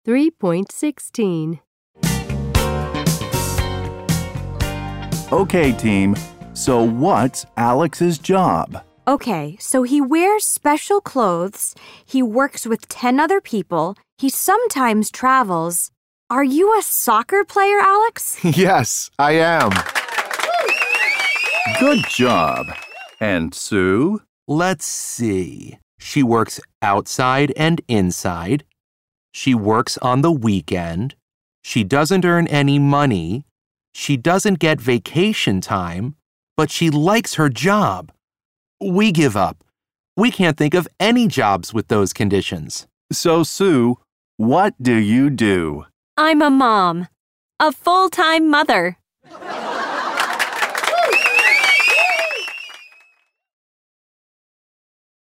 3.16. Okay, team. So what's Alex's job? Okay, so he wears special clothes, he works with 10 other people, he sometimes travels. Are you a soccer player, Alex? Yes, I am. Good job. And Sue? Let's see. She works outside and inside. She works on the weekend. She doesn't earn any money. She doesn't get vacation time, but she likes her job. We give up. We can't think of any jobs with those conditions. So, Sue, what do you do? I'm a mom. A full-time mother.